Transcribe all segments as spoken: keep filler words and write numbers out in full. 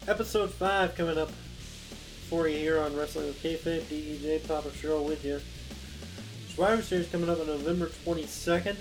Episode five coming up for you here on Wrestling with Kayfabe. D E J, Papa Cheryl with you. Survivor Series coming up on November twenty-second.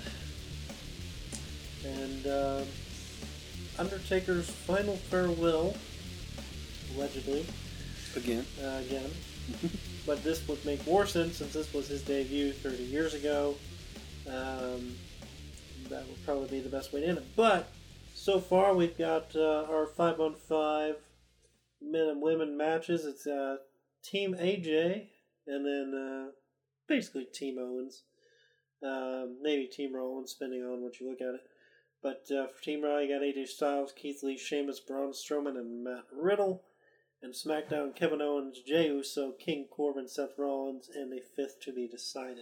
And uh, Undertaker's final farewell, allegedly. Again. Uh, again. But this would make more sense since this was his debut thirty years ago. Um, that would probably be the best way to end it. But so far we've got uh, our five on five men and women matches. It's uh, Team A J and then uh, basically Team Owens. Uh, maybe Team Rollins, depending on what you look at it. But uh, for Team Raw, you got A J Styles, Keith Lee, Sheamus, Braun Strowman, and Matt Riddle. And SmackDown, Kevin Owens, Jey Uso, King Corbin, Seth Rollins, and a fifth to be decided.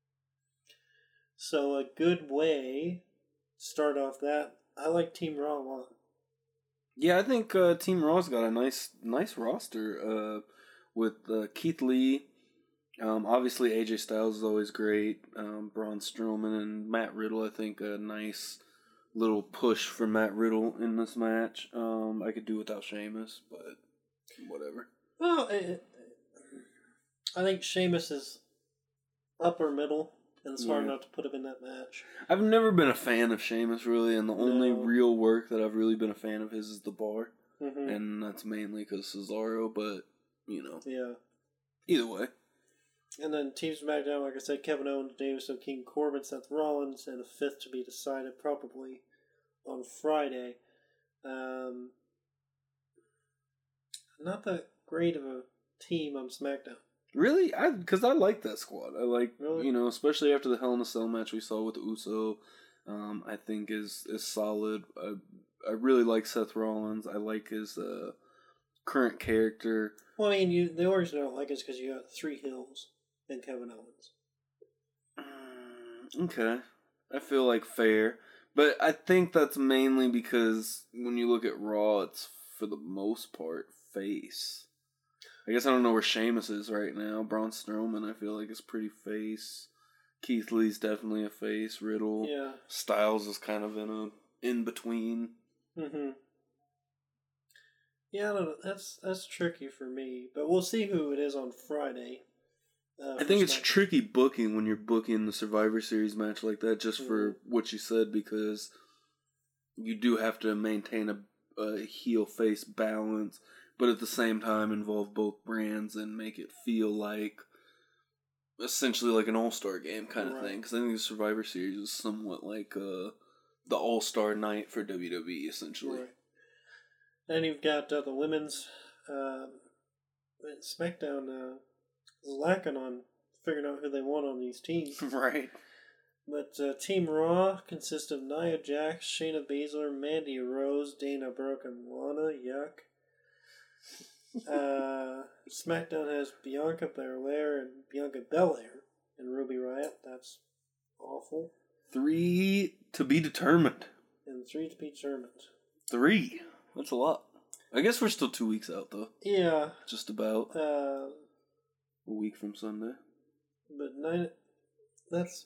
So a good way to start off that. I like Team Raw a lot. Yeah, I think uh, Team Raw's got a nice nice roster uh, with uh, Keith Lee. Um, obviously, A J Styles is always great. Um, Braun Strowman and Matt Riddle, I think, a nice little push for Matt Riddle in this match. Um, I could do without Sheamus, but whatever. Well, it, I think Sheamus is upper middle, and it's hard Yeah. not to put him in that match. I've never been a fan of Sheamus, really, and the only No. real work that I've really been a fan of his is The Bar. Mm-hmm. And that's mainly because Cesaro, but, you know. Yeah. Either way. And then Team SmackDown, like I said, Kevin Owens, Jey Uso, King Corbin, Seth Rollins, and a fifth to be decided probably on Friday. Um, not that great of a team on SmackDown. Really? I Because I like that squad. I like, Really? you know, especially after the Hell in a Cell match we saw with Uso, um, I think is is solid. I, I really like Seth Rollins. I like his uh, current character. Well, I mean, you the only reason I don't like it is because you got three Hills and Kevin Owens. Mm, okay. I feel like fair. But I think that's mainly because when you look at Raw, it's for the most part face. I guess I don't know where Sheamus is right now. Braun Strowman, I feel like, is pretty face. Keith Lee's definitely a face. Riddle. Yeah. Styles is kind of in a in between. Mm-hmm. Yeah, I don't know. That's that's tricky for me, but we'll see who it is on Friday. Uh, I think it's SmackDown. tricky booking when you're booking the Survivor Series match like that, just for Mm-hmm. what you said, because you do have to maintain a, a heel-face balance, but at the same time involve both brands and make it feel like essentially like an all-star game kind of Right. thing. Because I think the Survivor Series is somewhat like uh, the all-star night for W W E, essentially. Right. Then you've got uh, the women's uh, SmackDown uh, is lacking on figuring out who they want on these teams. Right. But uh, Team Raw consists of Nia Jax, Shayna Baszler, Mandy Rose, Dana Brooke, and Lana. Yuck. Uh, SmackDown has Bianca Belair and Bianca Belair and Ruby Riott. That's awful. Three to be determined. And three to be determined. Three. That's a lot. I guess we're still two weeks out, though. Yeah. Just about Uh, a week from Sunday. but nine. That's.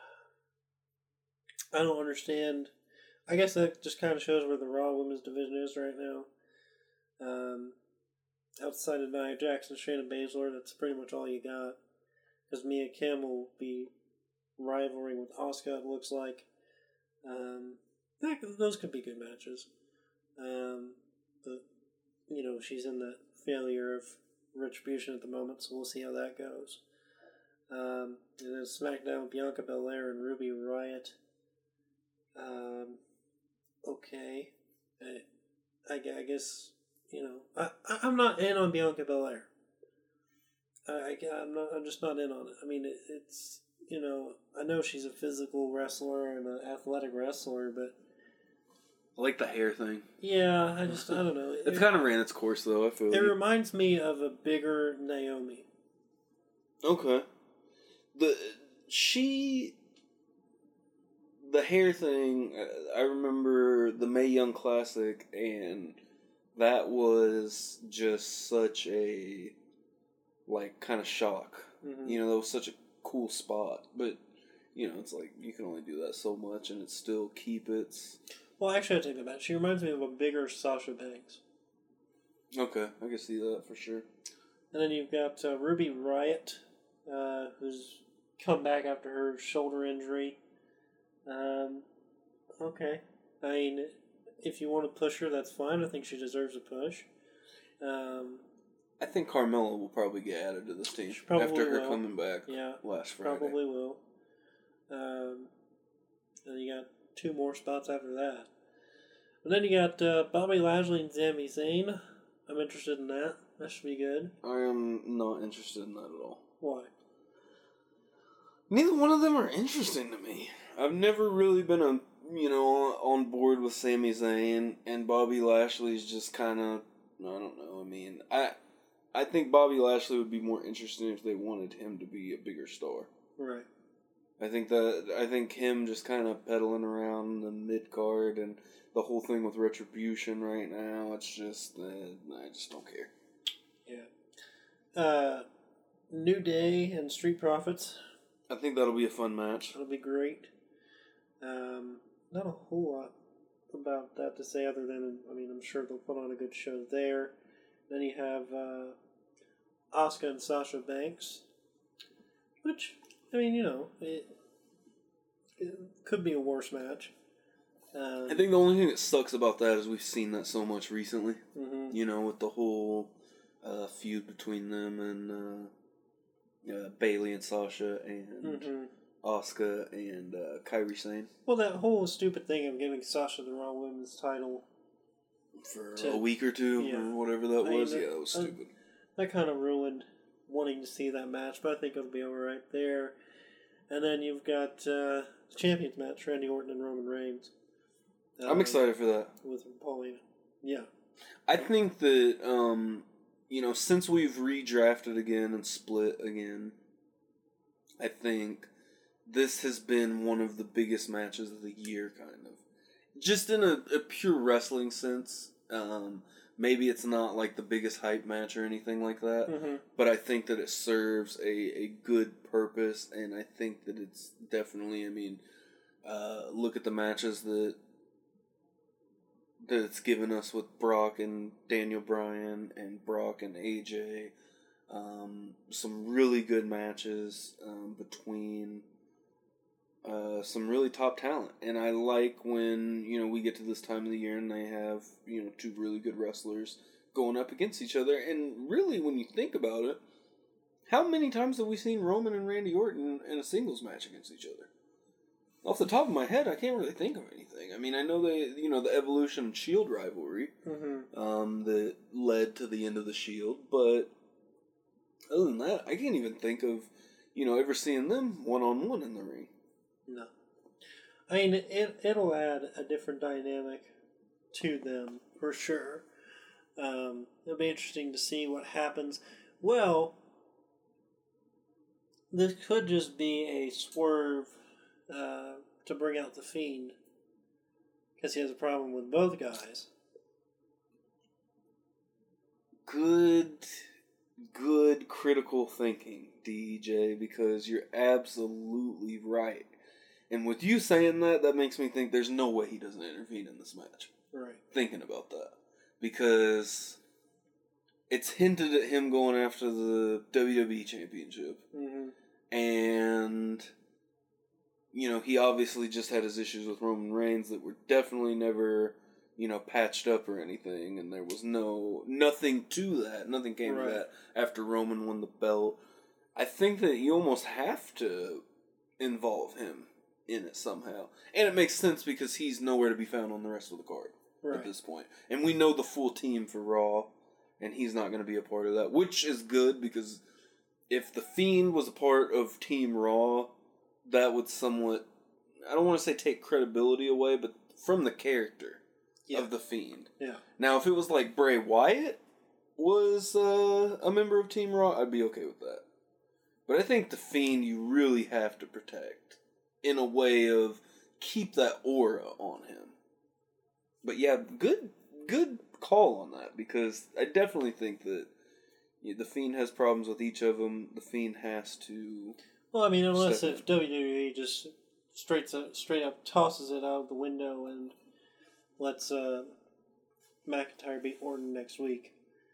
I don't understand. I guess that just kind of shows where the Raw Women's Division is right now. Um, outside of Nia Jax and Shayna Baszler, that's pretty much all you got. Because Mia Kim will be rivaling with Asuka, it looks like. Um, that, those could be good matches. Um, but, you know, she's in that failure of Retribution at the moment, so we'll see how that goes. Um, and then SmackDown, Bianca Belair and Ruby Riott. Um, okay. I, I, I guess, you know, I, I, I'm not in on Bianca Belair. I, I, I'm, not, I'm just not in on it. I mean, it, it's, you know, I know she's a physical wrestler and an athletic wrestler, but I like the hair thing. yeah, I just, I don't know. It, kind of ran its course, though, I feel It like. reminds me of a bigger Naomi. Okay. The, she... The hair thing, I remember the Mae Young Classic, and that was just such a, like, kind of shock. Mm-hmm. You know, that was such a cool spot. But, you know, it's like, you can only do that so much, and it still keep its... Well, actually, I take that back. She reminds me of a bigger Sasha Banks. Okay, I can see that for sure. And then you've got uh, Ruby Riott, uh, who's come back after her shoulder injury. Um, okay. I mean, if you want to push her, that's fine. I think she deserves a push. Um, I think Carmella will probably get added to this team probably after her will. coming back yeah, last Friday. probably will. Um, and you got two more spots after that. And then you got uh, Bobby Lashley and Sami Zayn. I'm interested in that. That should be good. I am not interested in that at all. Why? Neither one of them are interesting to me. I've never really been a you know on board with Sami Zayn, and Bobby Lashley's just kind of I don't know. I mean, I I think Bobby Lashley would be more interesting if they wanted him to be a bigger star. Right. I think that I think him just kind of pedaling around the mid card and the whole thing with Retribution right now. It's just uh, I just don't care. Yeah. Uh, New Day and Street Profits. I think that'll be a fun match. That'll be great. Um, not a whole lot about that to say other than, I mean, I'm sure they'll put on a good show there. Then you have uh, Asuka and Sasha Banks, which, I mean, you know, it, it could be a worse match. Um, I think the only thing that sucks about that is we've seen that so much recently. Mm-hmm. You know, with the whole uh, feud between them and uh, uh, Bailey and Sasha and mm-hmm. Asuka and uh, Kairi Sane. Well, that whole stupid thing of giving Sasha the Raw Women's title For to, a week or two, yeah. or whatever that I was. mean, yeah, that was uh, stupid. That kind of ruined wanting to see that match, but I think it'll be alright there. And then you've got uh, the Champions match, Randy Orton and Roman Reigns. Um, I'm excited for that. With Paulina. Yeah. I think that, um, you know, since we've redrafted again and split again, I think this has been one of the biggest matches of the year, kind of. Just in a, a pure wrestling sense. Um, maybe it's not like the biggest hype match or anything like that, Mm-hmm. but I think that it serves a, a good purpose, and I think that it's definitely, I mean, uh, look at the matches that that it's given us with Brock and Daniel Bryan and Brock and A J. Um, some really good matches um, between uh, some really top talent. And I like when, you know, we get to this time of the year and they have, you know, two really good wrestlers going up against each other. And really, when you think about it, how many times have we seen Roman and Randy Orton in a singles match against each other? Off the top of my head, I can't really think of anything. I mean, I know they, you know, the Evolution and Shield rivalry Mm-hmm. um, that led to the end of the Shield, but other than that, I can't even think of, you know, ever seeing them one on one in the ring. No. I mean, it, it'll add a different dynamic to them, for sure. Um, it'll be interesting to see what happens. Well, this could just be a swerve uh, to bring out the Fiend, because he has a problem with both guys. Good, good critical thinking, D J, because you're absolutely right. And with you saying that, that makes me think there's no way he doesn't intervene in this match. Right. Thinking about that. Because it's hinted at him going after the W W E Championship. Mm-hmm. And, you know, he obviously just had his issues with Roman Reigns that were definitely never, you know, patched up or anything. And there was no, nothing to that. Nothing came Right. to that after Roman won the belt. I think that you almost have to involve him in it somehow. And it makes sense because he's nowhere to be found on the rest of the card Right. at this point. And we know the full team for Raw, and he's not going to be a part of that, which is good because if The Fiend was a part of Team Raw, that would somewhat, I don't want to say take credibility away, but from the character Yeah. of The Fiend. Yeah. Now, if it was like Bray Wyatt was uh, a member of Team Raw, I'd be okay with that. But I think The Fiend you really have to protect in a way of keep that aura on him. But yeah, good good call on that, because I definitely think that yeah, The Fiend has problems with each of them. The Fiend has to... Well, I mean, unless Step if W W E just straight up, straight up tosses it out of the window and lets uh, McIntyre beat Orton next week.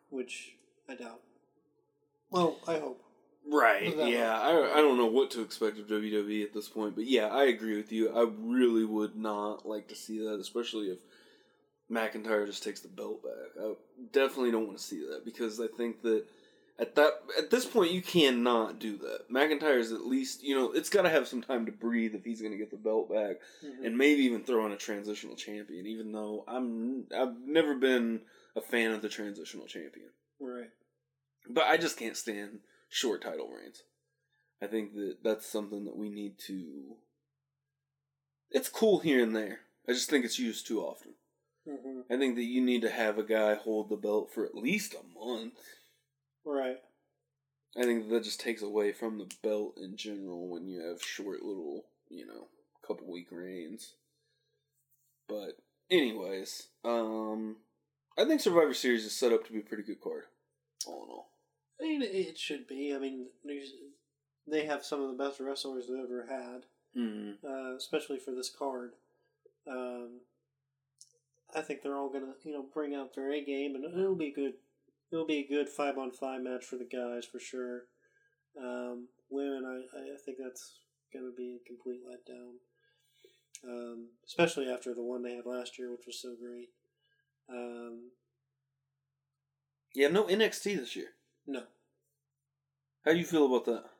which I doubt. Well, I hope. Right, yeah. I, I don't know what to expect of W W E at this point, but yeah, I agree with you. I really would not like to see that, especially if McIntyre just takes the belt back. I definitely don't want to see that, because I think that at that at this point you cannot do that. McIntyre is at least, you know, it's got to have some time to breathe if he's going to get the belt back, mm-hmm. and maybe even throw in a transitional champion, even though I'm, I've never been a fan of the transitional champion. Right. But I just can't stand short title reigns. I think that that's something that we need to... It's cool here and there. I just think it's used too often. Mm-hmm. I think that you need to have a guy hold the belt for at least a month. Right. I think that, that just takes away from the belt in general when you have short little, you know, couple week reigns. But anyways, um, I think Survivor Series is set up to be a pretty good card. All in all. I mean, it should be. I mean, they have some of the best wrestlers they've ever had, mm-hmm. uh, especially for this card. Um, I think they're all gonna, you know, bring out their A game, and it'll be good. It'll be a good five on five match for the guys for sure. Um, women, I, I think that's gonna be a complete letdown, um, especially after the one they had last year, which was so great. Um, yeah, no N X T this year. No. How do you feel about that?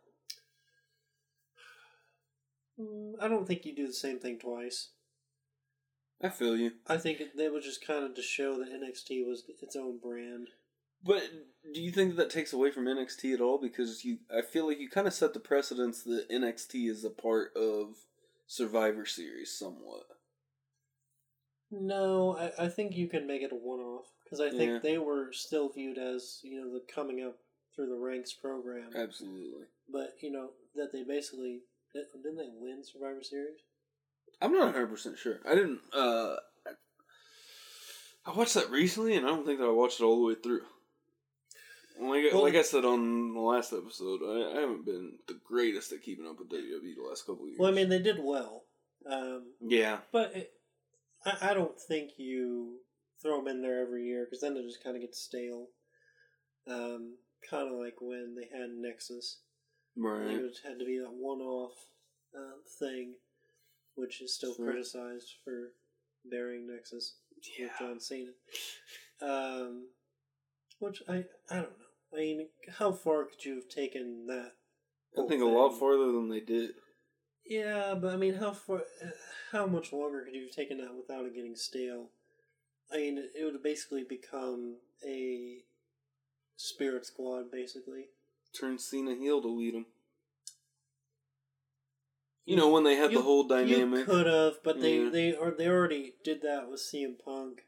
I don't think you do the same thing twice. I feel you. I think it, it was just kind of to show that N X T was its own brand. But do you think that takes away from N X T at all? Because you, I feel like you kind of set the precedence that N X T is a part of Survivor Series somewhat. No, I, I think you can make it a one-off. Because I think yeah. they were still viewed as, you know, the coming up through the ranks program. Absolutely. But, you know, that they basically... Didn't they win Survivor Series? I'm not one hundred percent sure. I didn't... Uh, I watched that recently, and I don't think that I watched it all the way through. Like, well, like I said on the last episode, I, I haven't been the greatest at keeping up with W W E the last couple of years. Well, I mean, they did well. Um, yeah. But it, I, I don't think you throw them in there every year, because then it just kind of gets stale. Um, kind of like when they had Nexus. Right. It would, had to be that one-off uh, thing, which is still sure. criticized for burying Nexus yeah. with John Cena. Um, which, I I don't know. I mean, how far could you have taken that? I think thing? a lot farther than they did. Yeah, but I mean, how far? How much longer could you have taken that without it getting stale? I mean, it would basically become a Spirit Squad, basically. Turn Cena heel to lead him. You know, when they had you, the whole dynamic. You could have, but yeah. they they or they already did that with C M Punk.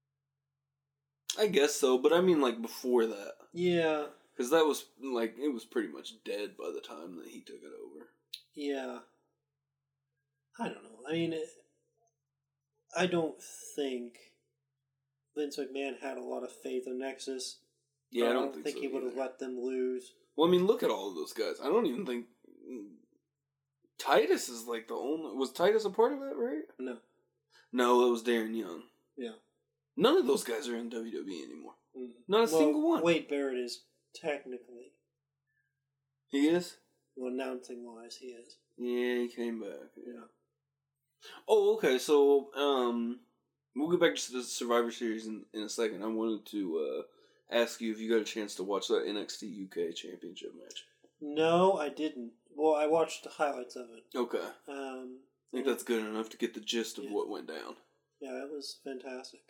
I guess so, but I mean, like, before that. Yeah. Because that was, like, it was pretty much dead by the time that he took it over. Yeah. I don't know. I mean, it, I don't think Vince McMahon had a lot of faith in Nexus. Yeah, I don't, I don't think, think so he would have let them lose. Well, I mean, look at all of those guys. I don't even think... Titus is, like, the only... Was Titus a part of that, right? No. No, it was Darren Young. Yeah. None of those guys are in W W E anymore. Mm. Not a well, single one. Wade Barrett is technically. He is? Well, announcing-wise, he is. Yeah, he came back. Yeah. yeah. Oh, okay, so, um... we'll get back to the Survivor Series in, in a second. I wanted to, uh... ask you if you got a chance to watch that N X T U K Championship match. No, I didn't. Well, I watched the highlights of it. Okay. Um, I think that's good enough to get the gist of yeah. what went down. Yeah, it was fantastic.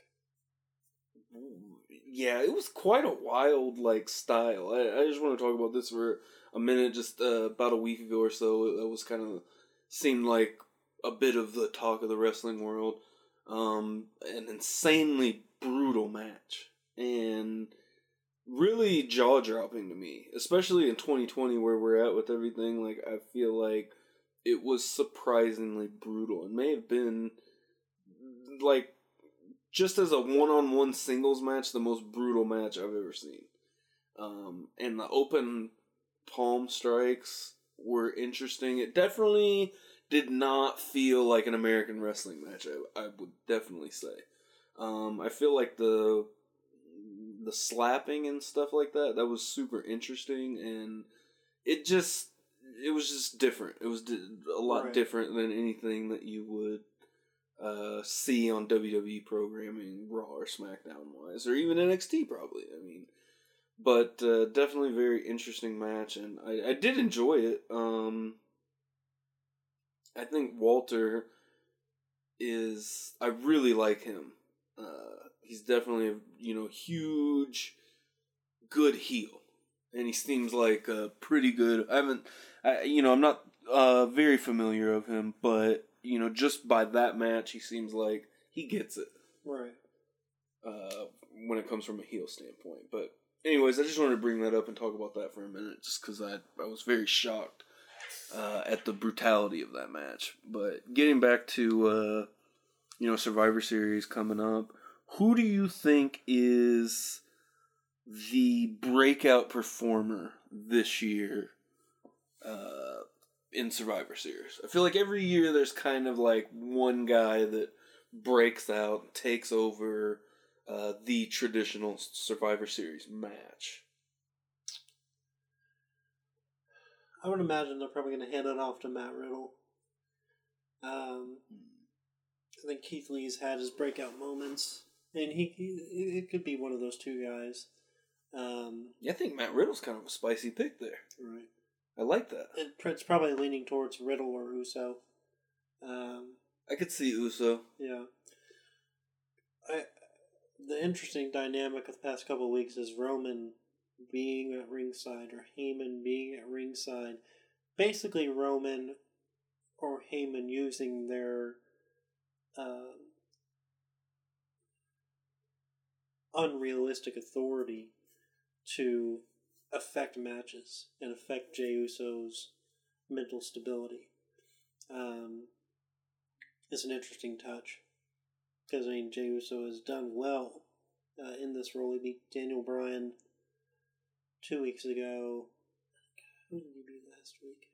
Yeah, it was quite a wild, like, style. I, I just want to talk about this for a minute. Just uh, about a week ago or so, it was kind of seemed like a bit of the talk of the wrestling world. Um, an insanely brutal match. And really jaw-dropping to me, especially in twenty twenty where we're at with everything. Like, I feel like it was surprisingly brutal. It may have been, like, just as a one-on-one singles match, the most brutal match I've ever seen. Um, and the open palm strikes were interesting. It definitely did not feel like an American wrestling match, I, I would definitely say. Um, I feel like the the slapping and stuff like that. That was super interesting, and it just it was just different. It was di- a lot Right. different than anything that you would uh, see on W W E programming, Raw or SmackDown wise, or even N X T probably. I mean, but uh, definitely a very interesting match, and I, I did enjoy it. Um, I think Walter is I really like him. Uh, he's definitely a you know huge, good heel, and he seems like uh, pretty good. I haven't, I you know I'm not uh, very familiar of him, but you know just by that match, he seems like he gets it. Right. Uh, when it comes from a heel standpoint, but anyways, I just wanted to bring that up and talk about that for a minute, just because I I was very shocked uh, at the brutality of that match. But getting back to uh, you know Survivor Series coming up, who do you think is the breakout performer this year uh, in Survivor Series? I feel like every year there's kind of like one guy that breaks out, takes over uh, the traditional Survivor Series match. I would imagine they're probably going to hand it off to Matt Riddle. Um, I think Keith Lee's had his breakout moments, and he, he it could be one of those two guys. Um, Yeah, I think Matt Riddle's kind of a spicy pick there. right. I like that. It, it's probably leaning towards Riddle or Uso. Um, I could see Uso. yeah. I the interesting dynamic of the past couple of weeks is Roman being at ringside or Heyman being at ringside. Basically, Roman or Heyman using their uh, unrealistic authority to affect matches and affect Jey Uso's mental stability. Um, it's an interesting touch. Because, I mean, Jey Uso has done well uh, in this role. He beat Daniel Bryan two weeks ago. Who did he beat last week?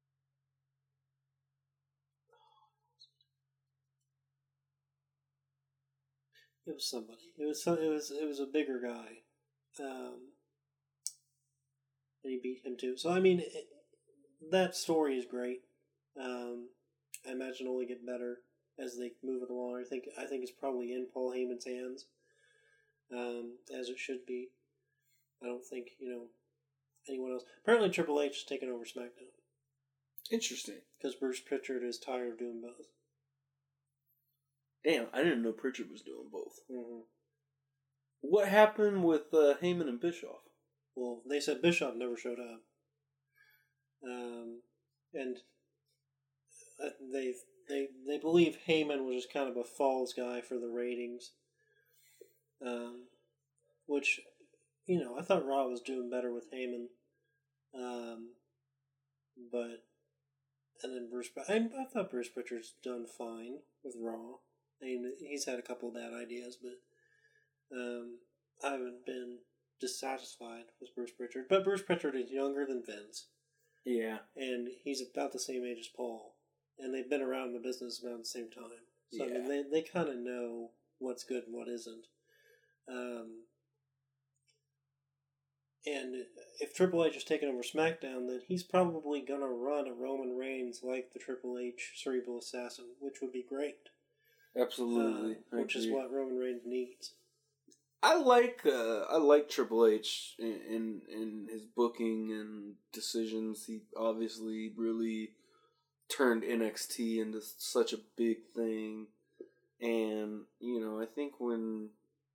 It was somebody. It was some, it was it was a bigger guy, um, and he beat him too. So I mean, it, that story is great. Um, I imagine it'll only get better as they move it along. I think I think it's probably in Paul Heyman's hands, um, as it should be. I don't think you know anyone else. Apparently, Triple H is taking over SmackDown. Interesting. Because Bruce Pritchard is tired of doing both. Damn, I didn't know Pritchard was doing both. Mm-hmm. What happened with uh, Heyman and Bischoff? Well, they said Bischoff never showed up. Um, and uh, they they they believe Heyman was just kind of a falls guy for the ratings. Um, which, you know, I thought Raw was doing better with Heyman. Um, but, and then Bruce, I, I thought Bruce Pritchard's done fine with Raw. I mean, he's had a couple of bad ideas, but um, I haven't been dissatisfied with Bruce Pritchard. But Bruce Pritchard is younger than Vince. Yeah. And he's about the same age as Paul. And they've been around the business about the same time. So, Yeah. I mean, they, they kind of know what's good and what isn't. Um, and if Triple H is taking over SmackDown, then he's probably going to run a Roman Reigns like the Triple H Cerebral Assassin, which would be great. Absolutely. Uh, which is what Roman Reigns needs. I like uh, I like Triple H in, in in his booking and decisions. He obviously really turned N X T into such a big thing, and you know I think when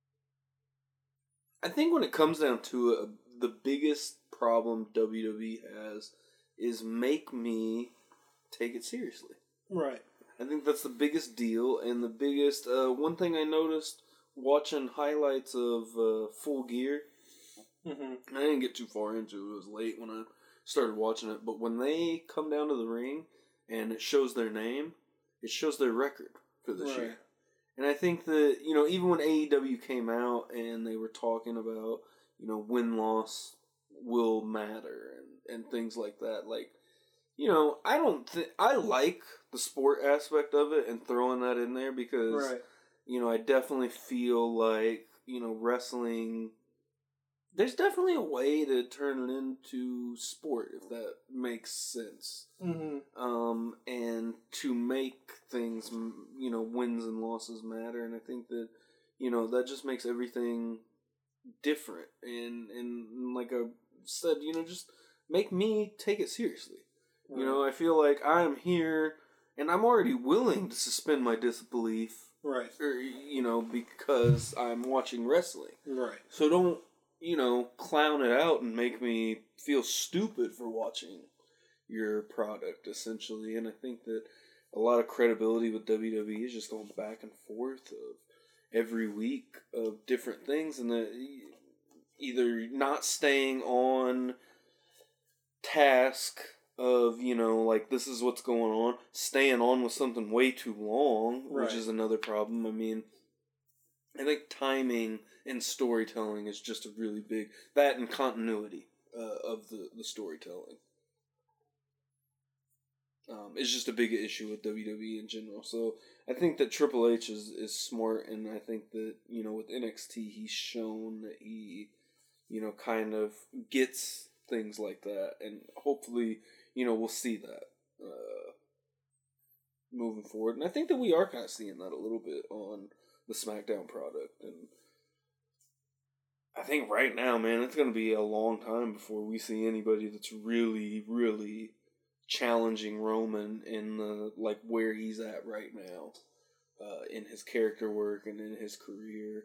I think when it comes down to it, the biggest problem W W E has is make me take it seriously. Right. I think that's the biggest deal, and the biggest uh, one thing I noticed watching highlights of uh, Full Gear. Mm-hmm. I didn't get too far into it. It was late when I started watching it, but when they come down to the ring and it shows their name, it shows their record for this Right. year. And I think that, you know, even when A E W came out and they were talking about, you know, win-loss will matter and, and things like that, like, you know, I don't think, I like the sport aspect of it and throwing that in there because, Right. you know, I definitely feel like, you know, wrestling there's definitely a way to turn it into sport, if that makes sense. Mm-hmm. Um, and to make things, you know, wins and losses matter. And I think that, you know, that just makes everything different. And, and like I said, you know, just make me take it seriously. Right. You know, I feel like I'm here and I'm already willing to suspend my disbelief. Right. Or, you know, because I'm watching wrestling. Right. So don't, you know, clown it out and make me feel stupid for watching your product, essentially. And I think that a lot of credibility with W W E is just going back and forth of every week of different things, and the either not staying on task of, you know, like, this is what's going on, staying on with something way too long, right. Which is another problem. I mean, I think timing and storytelling is just a really big... That and continuity uh, of the, the storytelling. Um, it's just a big issue with W W E in general. So I think that Triple H is, is smart, and I think that, you know, with N X T, he's shown that he, you know, kind of gets things like that. And hopefully, you know, we'll see that uh, moving forward. And I think that we are kind of seeing that a little bit on the SmackDown product. And I think right now, man, it's going to be a long time before we see anybody that's really, really challenging Roman in the, like, where he's at right now, uh, in his character work and in his career.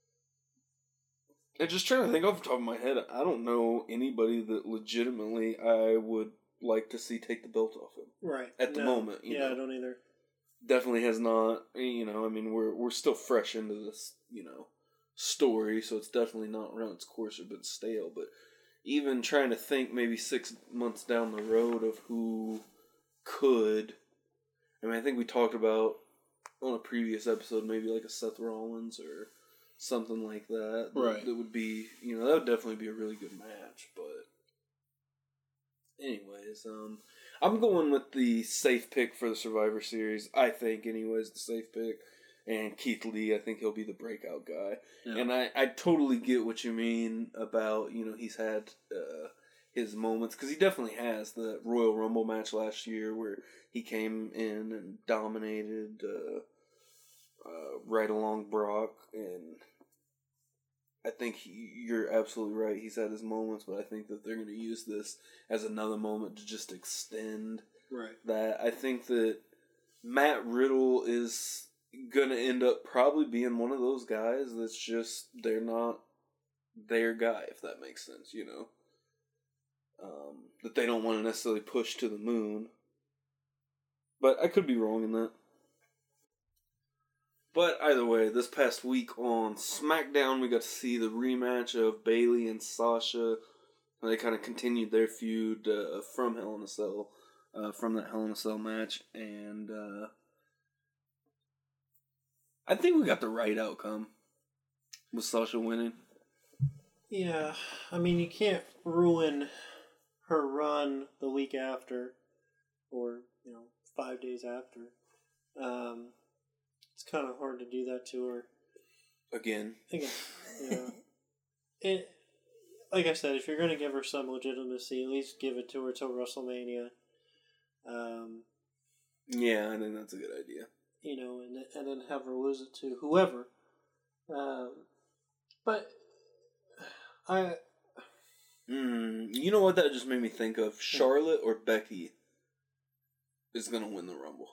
I'm just trying to think off the top of my head. I don't know anybody that legitimately I would like to see take the belt off him. Right. At the no. moment. You yeah, know. I don't either. Definitely has not, you know, I mean, we're we're still fresh into this, you know, story, so it's definitely not run its course or been stale, but even trying to think maybe six months down the road of who could, I mean, I think we talked about on a previous episode, maybe like a Seth Rollins or something like that. Right. That would be, you know, that would definitely be a really good match, but anyways, um, I'm going with the safe pick for the Survivor Series. I think, anyways, the safe pick. And Keith Lee, I think he'll be the breakout guy. Yeah. And I, I totally get what you mean about, you know, he's had uh, his moments. Because he definitely has. The Royal Rumble match last year where he came in and dominated uh, uh, right along Brock. And I think he, you're absolutely right. He's had his moments, but I think that they're going to use this as another moment to just extend right. that. I think that Matt Riddle is gonna end up probably being one of those guys that's just, they're not their guy, if that makes sense, you know? Um, that they don't want to necessarily push to the moon. But I could be wrong in that. But either way, this past week on SmackDown, we got to see the rematch of Bayley and Sasha. They kind of continued their feud uh, from Hell in a Cell, uh, from that Hell in a Cell match, and uh, I think we got the right outcome with Sasha winning. Yeah, I mean, you can't ruin her run the week after, or, you know, five days after. Um, it's kind of hard to do that to her. Again. Again, yeah. It, like I said, if you're going to give her some legitimacy, at least give it to her till WrestleMania. Um, yeah, I think that's a good idea. You know, and and then have her lose it to whoever. Um, but I, mm, you know what that just made me think of? Charlotte or Becky is gonna win the Rumble.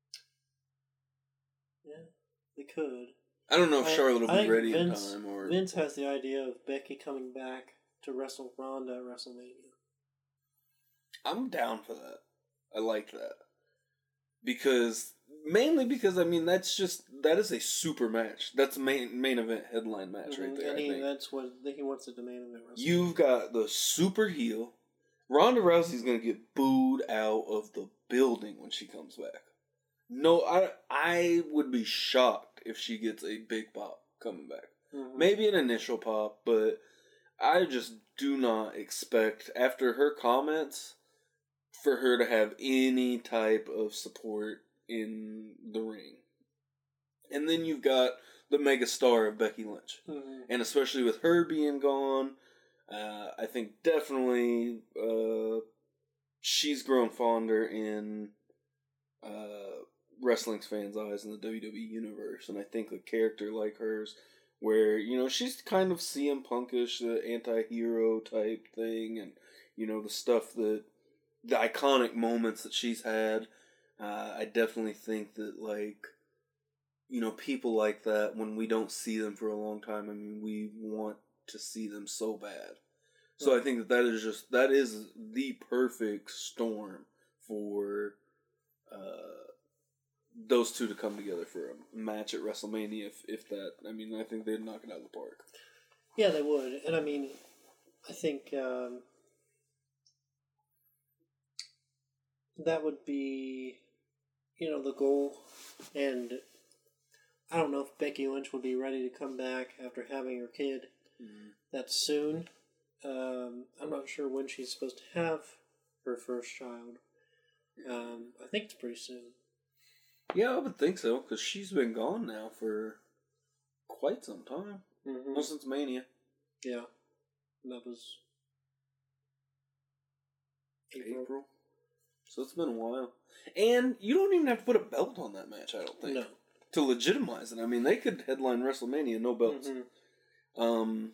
Yeah, they could. I don't know if I, Charlotte will I be ready Vince, in time. Or Vince has the idea of Becky coming back to wrestle Ronda at WrestleMania. I'm down for that. I like that because. Mainly because, I mean, that's just, that is a super match. That's a main, main event headline match mm-hmm. right there, and he, I think. that's what, he wants it to main event. You've got the super heel. Ronda Rousey's going to get booed out of the building when she comes back. No, I I would be shocked if she gets a big pop coming back. Mm-hmm. Maybe an initial pop, but I just do not expect, after her comments, for her to have any type of support in the ring. And then you've got the mega star of Becky Lynch. Mm-hmm. And especially with her being gone, Uh, I think definitely uh, she's grown fonder in uh, wrestling fans' eyes in the W W E universe, and I think a character like hers, where you know she's kind of C M Punkish, the anti-hero type thing, and you know the stuff that the iconic moments that she's had. Uh, I definitely think that like you know people like that when we don't see them for a long time. I mean, we want to see them so bad. So I think that that is just that is the perfect storm for uh, those two to come together for a match at WrestleMania. If if that, I mean, I think they'd knock it out of the park. Yeah, they would, and I mean, I think um, that would be, you know, the goal, and I don't know if Becky Lynch would be ready to come back after having her kid mm-hmm. that soon. Um, I'm not sure when she's supposed to have her first child. Um, I think it's pretty soon. Yeah, I would think so, because she's been gone now for quite some time. Mm-hmm. Well, since Mania. Yeah. And that was April. April. So it's been a while. And you don't even have to put a belt on that match, I don't think. No. To legitimize it. I mean, they could headline WrestleMania, no belts. Mm-hmm. Um...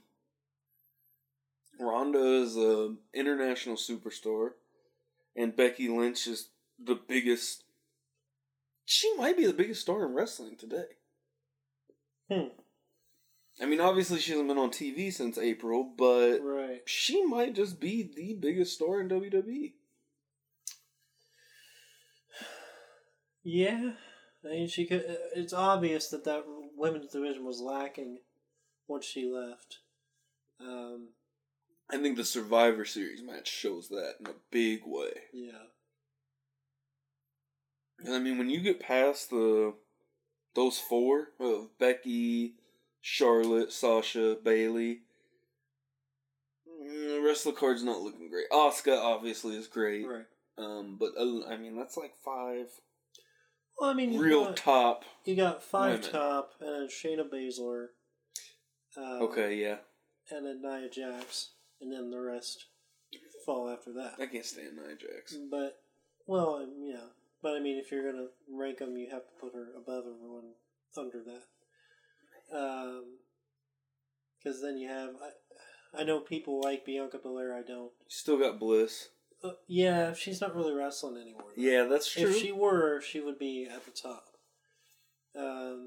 Ronda is an international superstar, and Becky Lynch is the biggest. She might be the biggest star in wrestling today. Hmm. I mean, obviously she hasn't been on T V since April, but right. she might just be the biggest star in W W E. Yeah, I mean, she could. It's obvious that that women's division was lacking once she left. Um. I think the Survivor Series match shows that in a big way. Yeah. And I mean, when you get past the those four of Becky, Charlotte, Sasha, Bayley, the rest of the card's not looking great. Asuka obviously is great. Right. Um, but uh, I mean, that's like five. Well, I mean, real got, top. You got five women. top, and then Shayna Baszler. Uh, okay, yeah. And then Nia Jax. And then the rest fall after that. I can't stand Nia Jax. But, well, yeah. But, I mean, if you're going to rank them, you have to put her above everyone under that. Because um, then you have... I, I know people like Bianca Belair, I don't. You still got Bliss. Uh, yeah, she's not really wrestling anymore. Though. Yeah, that's true. If she were, she would be at the top. Um,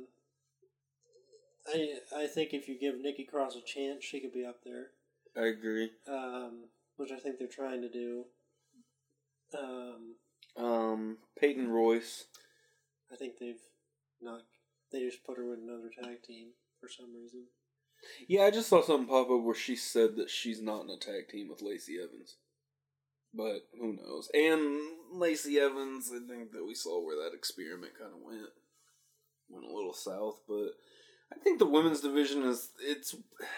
I I think if you give Nikki Cross a chance, she could be up there. I agree. Um, which I think they're trying to do. Um, um, Peyton Royce. I think they've not. They just put her with another tag team for some reason. Yeah, I just saw something pop up where she said that she's not in a tag team with Lacey Evans. But who knows? And Lacey Evans, I think that we saw where that experiment kind of went. Went a little south, but I think the women's division is it's.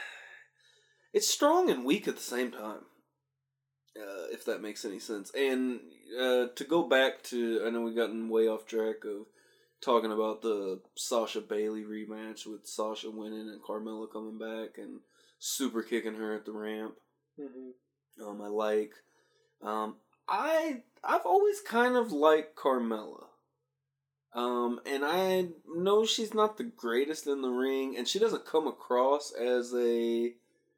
It's strong and weak at the same time, uh, if that makes any sense. And uh, to go back to, I know we've gotten way off track of talking about the Sasha Bayley rematch with Sasha winning and Carmella coming back and super kicking her at the ramp. Mm-hmm. Um, I like. Um, I I've always kind of liked Carmella. Um, and I know she's not the greatest in the ring, and she doesn't come across as a.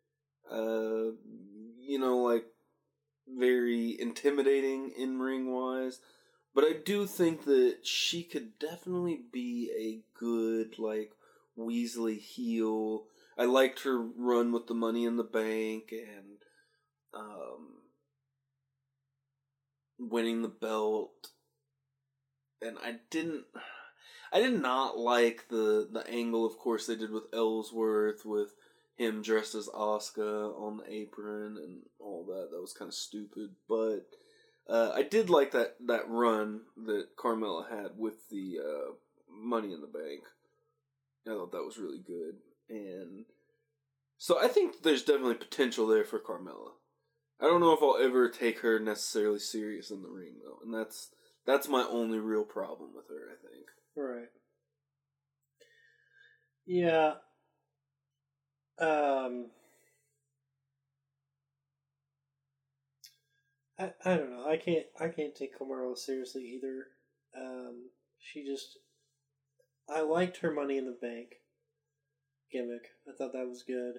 Uh, you know, like, very intimidating in-ring wise. But I do think that she could definitely be a good, like, Weasley heel. I liked her run with the Money in the Bank and, um, winning the belt. And I didn't... I did not like the, the angle, of course, they did with Ellsworth, with him dressed as Asuka on the apron and all that. That was kind of stupid. But uh, I did like that, that run that Carmella had with the uh, Money in the Bank. I thought that was really good. And so I think there's definitely potential there for Carmella. I don't know if I'll ever take her necessarily serious in the ring, though. And that's that's my only real problem with her, I think. Right. Yeah. Um, I, I don't know. I can't I can't take Carmella seriously either. Um, she just I liked her Money in the Bank gimmick. I thought that was good.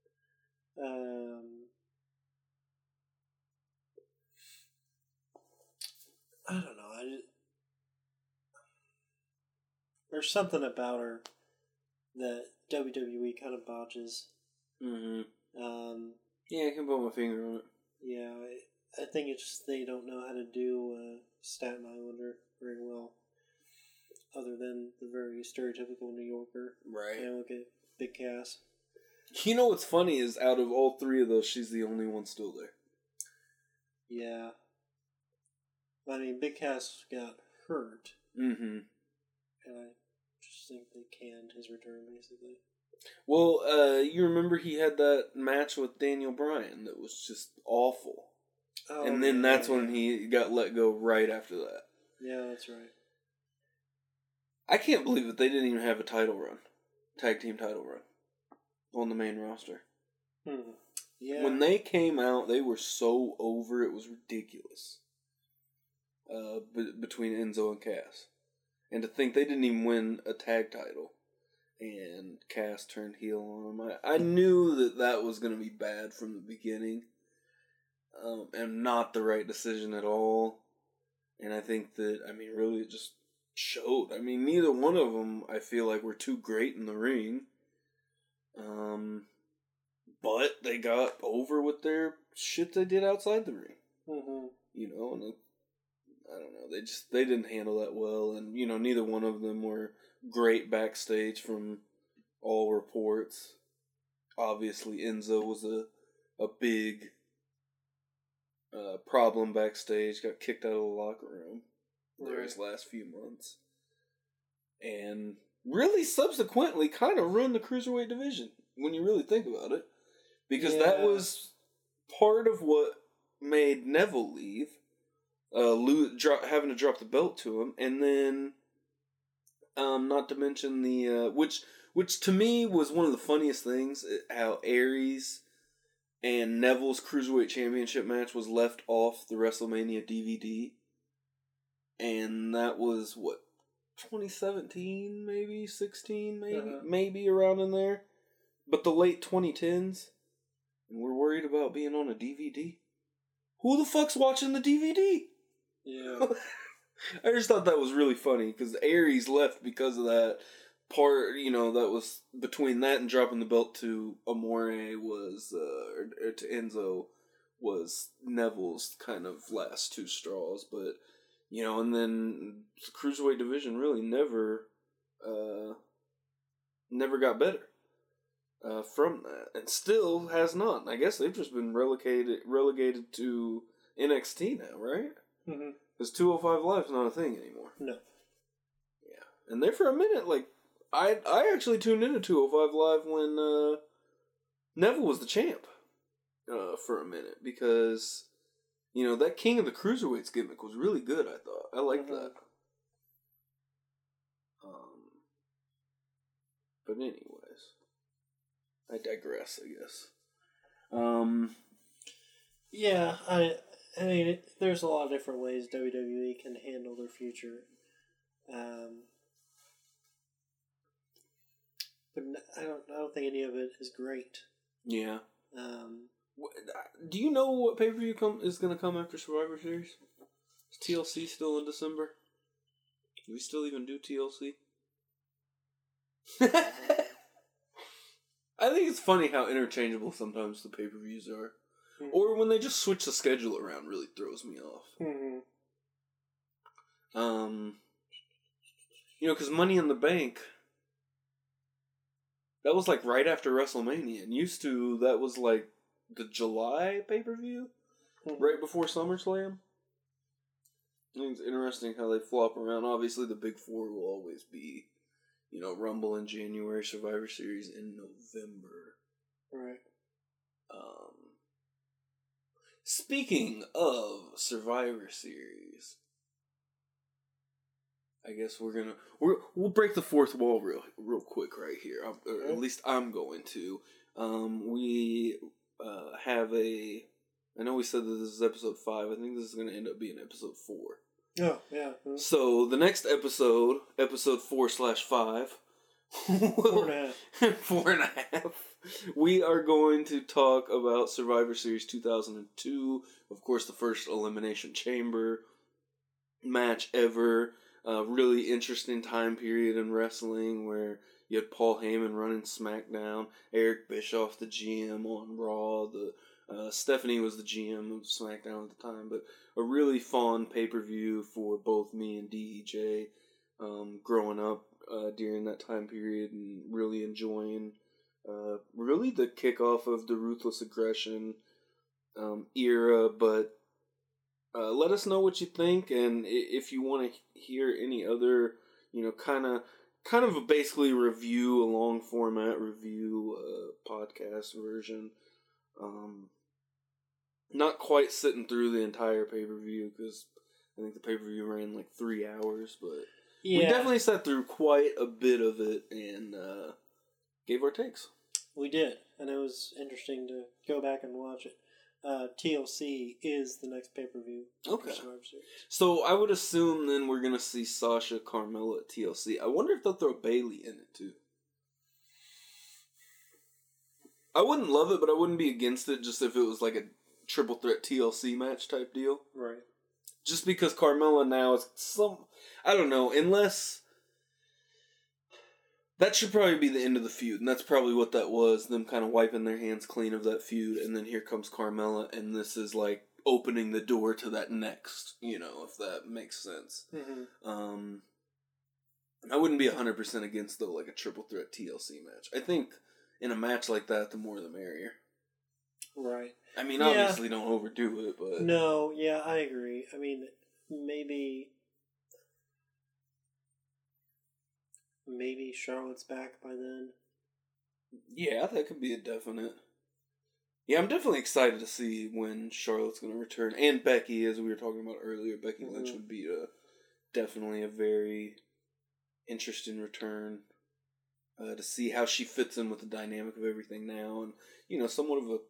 Um, I don't know. I just, there's something about her that W W E kind of botches. Mm-hmm. Um, yeah, I can put my finger on it. Yeah, I, I think it's just they don't know how to do uh, Staten Islander very well, other than the very stereotypical New Yorker. Right. And look at Big Cass. You know what's funny is out of all three of those, she's the only one still there. Yeah. I mean, Big Cass got hurt. Mm-hmm. And I just think they canned his return, basically. Well, uh, you remember he had that match with Daniel Bryan that was just awful. Oh, and then yeah, that's yeah. when he got let go right after that. Yeah, that's right. I can't believe that they didn't even have a title run. Tag team title run. On the main roster. Hmm. Yeah. When they came out, they were so over, it was ridiculous. Uh, b- between Enzo and Cass. And to think they didn't even win a tag title. And Cass turned heel on him. I, I knew that that was going to be bad from the beginning. Um, and not the right decision at all. And I think that, I mean, really it just showed. I mean, neither one of them, I feel like, were too great in the ring. Um, but they got over with their shit they did outside the ring. Mm-hmm. You know, and it, I don't know, they just, they didn't handle that well. And, you know, neither one of them were great backstage from all reports. Obviously, Enzo was a, a big uh, problem backstage. Got kicked out of the locker room right. there his last few months. And really, subsequently, kind of ruined the Cruiserweight division, when you really think about it. Because yeah. that was part of what made Neville leave. Uh, lose, drop, having to drop the belt to him. And then... Um, not to mention the uh, which which to me was one of the funniest things, how Aries and Neville's Cruiserweight Championship match was left off the WrestleMania D V D, and that was what twenty seventeen, maybe sixteen, maybe uh-huh. maybe around in there, but the late twenty tens, and we're worried about being on a D V D. Who the fuck's watching the D V D? Yeah. I just thought that was really funny, because Aries left because of that part, you know, that was between that and dropping the belt to Amore was, uh, or, or to Enzo, was Neville's kind of last two straws, but, you know, and then the Cruiserweight division really never, uh, never got better, uh, from that, and still has not. I guess they've just been relegated, relegated to N X T now, right? Mm-hmm. Because two oh five Live's not a thing anymore. No. Yeah. And there for a minute, like, I I actually tuned into two oh five Live when uh, Neville was the champ uh, for a minute. Because, you know, that King of the Cruiserweights gimmick was really good, I thought. I liked mm-hmm. that. Um, but anyways. I digress, I guess. Um, yeah, I... I mean, it, there's a lot of different ways W W E can handle their future. Um, but I don't I don't think any of it is great. Yeah. Um, Do you know what pay-per-view come, is going to come after Survivor Series? Is T L C still in December? Do we still even do T L C? I think it's funny how interchangeable sometimes the pay-per-views are. Or when they just switch the schedule around, really throws me off. Mm-hmm. Um, you know, because Money in the Bank, that was like right after WrestleMania, and used to that was like the July pay per view, mm-hmm. right before SummerSlam. I think it's interesting how they flop around. Obviously, the big four will always be, you know, Rumble in January, Survivor Series in November. Right. Um. Speaking of Survivor Series, I guess we're gonna we're, we'll break the fourth wall real real quick right here. Or at least I'm going to. Um, we uh, have a I know we said that this is episode five. I think this is going to end up being episode four. Oh, yeah. So, the next episode, episode four slash five. Four and a half. Four and a half. We are going to talk about Survivor Series two thousand two. Of course, the first Elimination Chamber match ever. Uh, really interesting time period in wrestling where you had Paul Heyman running SmackDown, Eric Bischoff, the G M on Raw, the uh, Stephanie was the G M of SmackDown at the time, but a really fun pay-per-view for both me and D E J um, growing up uh, during that time period and really enjoying uh, really the kickoff of the Ruthless Aggression um, era, but uh, let us know what you think, and if you want to hear any other, you know, kind of kind of a basically review, a long format review uh, podcast version. Um, not quite sitting through the entire pay-per-view because I think the pay-per-view ran like three hours, but yeah. We definitely sat through quite a bit of it and uh, gave our takes. We did, and it was interesting to go back and watch it. Uh, T L C is the next pay-per-view. Okay. So I would assume then we're going to see Sasha, Carmella at T L C. I wonder if they'll throw Bayley in it too. I wouldn't love it, but I wouldn't be against it just if it was like a triple threat T L C match type deal. Right. Just because Carmella now is some... I don't know, unless... That should probably be the end of the feud, and that's probably what that was, them kind of wiping their hands clean of that feud, and then here comes Carmella, and this is like opening the door to that next, you know, if that makes sense. Mm-hmm. Um, I wouldn't be one hundred percent against, though, like a triple threat T L C match. I think in a match like that, the more the merrier. Right. I mean, yeah. obviously don't overdo it, but... No, yeah, I agree. I mean, maybe... Maybe Charlotte's back by then. Yeah, that could be a definite. Yeah, I'm definitely excited to see when Charlotte's going to return. And Becky, as we were talking about earlier, Becky mm-hmm. Lynch would be a, definitely a very interesting return. Uh, to see how she fits in with the dynamic of everything now. And, you know, somewhat of a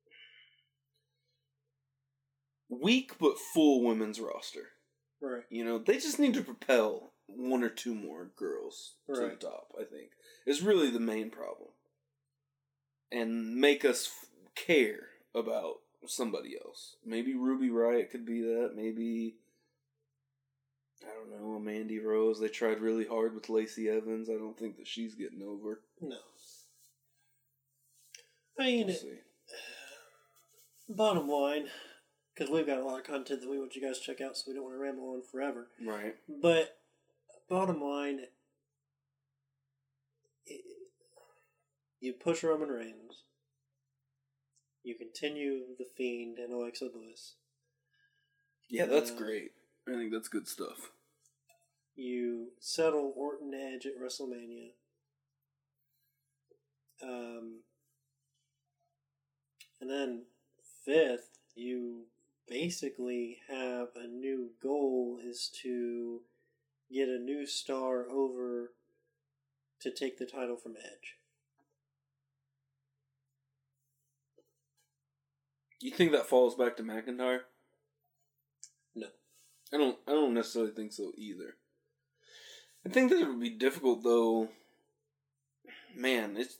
weak but full women's roster. Right. You know, they just need to propel one or two more girls right. to the top, I think, is really the main problem. And make us f- care about somebody else. Maybe Ruby Riott could be that. Maybe, I don't know, Mandy Rose. They tried really hard with Lacey Evans. I don't think that she's getting over. No. I mean, we'll see. Bottom line, because we've got a lot of content that we want you guys to check out, so we don't want to ramble on forever. Right. But bottom line, it, you push Roman Reigns, you continue The Fiend and Alexa Bliss. Yeah, that's uh, great. I think that's good stuff. You settle Orton Edge at WrestleMania. Um, and then fifth, you basically have a new goal is to get a new star over to take the title from Edge. You think that falls back to McIntyre? No. I don't I don't necessarily think so either. I think that it would be difficult though. Man, it's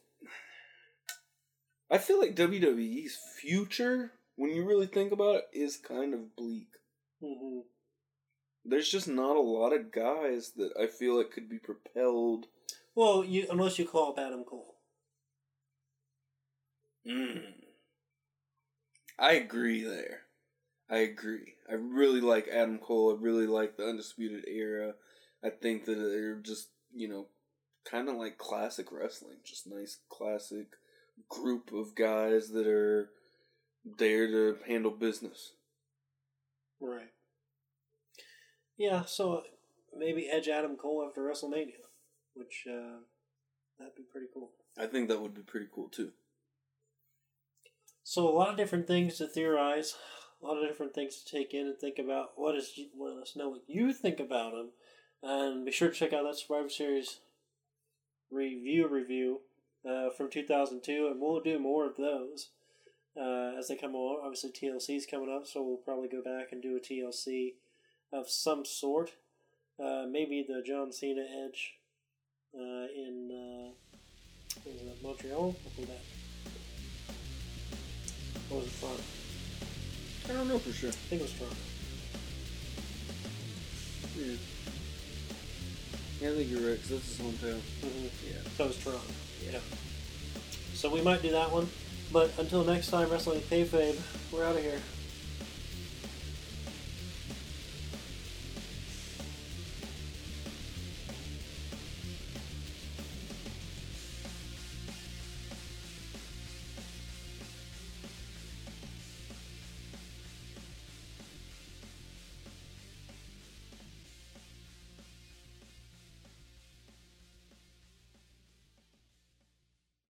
I feel like W W E's future, when you really think about it, is kind of bleak. Mm-hmm. There's just not a lot of guys that I feel like could be propelled. Well, you unless you call up Adam Cole. Mm. I agree there. I agree. I really like Adam Cole. I really like the Undisputed Era. I think that they're just, you know, kind of like classic wrestling. Just nice classic group of guys that are there to handle business. Right. Yeah, so maybe Edge Adam Cole after WrestleMania, which uh, that'd be pretty cool. I think that would be pretty cool too. So a lot of different things to theorize, a lot of different things to take in and think about. Let us let us know what you think about them, and be sure to check out that Survivor Series review review uh, from two thousand two, and we'll do more of those. uh, as they come along. Obviously, T L C's coming up, so we'll probably go back and do a T L C of some sort. Uh, maybe the John Cena Edge uh, in uh, what was it, Montreal? What was that? What was it, Toronto? I don't know for sure. I think it was Toronto. Yeah. Yeah, I think you're right, because that's his hometown. Mm-hmm. Yeah. So it was Toronto. Yeah. So we might do that one. But until next time, Wrestling Kayfabe, we're out of here.